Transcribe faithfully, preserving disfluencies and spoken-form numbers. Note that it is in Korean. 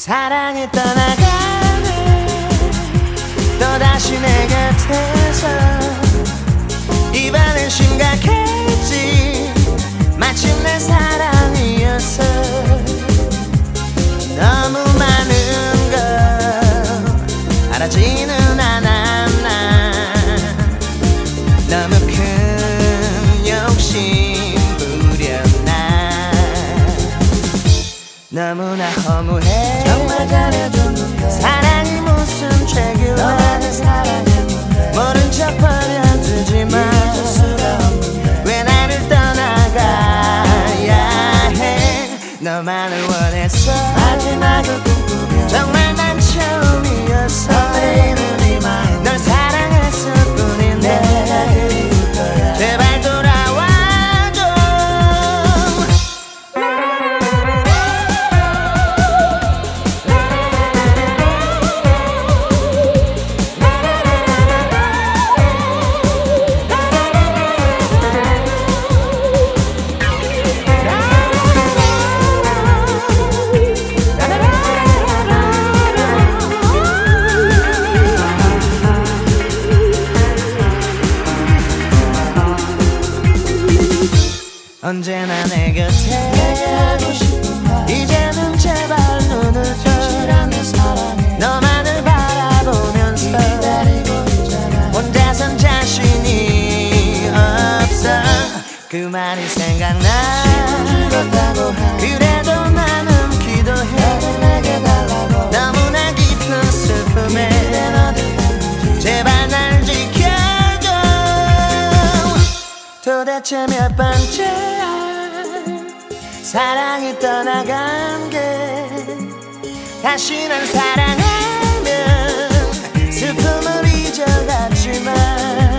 사랑에 떠나가네 또다시 내 곁에서 이번엔 심각했지 마침내 사랑이었어 너무 많은 걸 알아지는 않았나 너무 큰 욕심 부렸나 너무나 허무해 정말 잘해줬는데 사랑이 무슨 죄길래 너만을 사랑했는데 모른 척 버려두지만 잊을 수가 없는데 왜 나를 떠나가야 해 너만을 원했어 마지막을 꿈꾸며 정말 난 처음이었어 설레이는 이 마음 널 사랑했을 뿐인데 내가 그리울 거야 제발 돌아와줘 언제나 내 곁에 내게 하고 싶은 말 이제는 제발 눈을 떠 실하며 사랑해 너만을 바라보면서 기다리고 있잖아 혼자선 자신이 없어 그 말이 생각나 지금 죽었다고 해 그래도 나는 기도해 너를 내게 달라고 너무나 깊은 슬픔에 이젠 어딜 갔는지 제발 날 지켜줘 도대체 몇 번째야 사랑이 떠나간 게 다시 난 사랑하면 슬픔을 잊어갔지만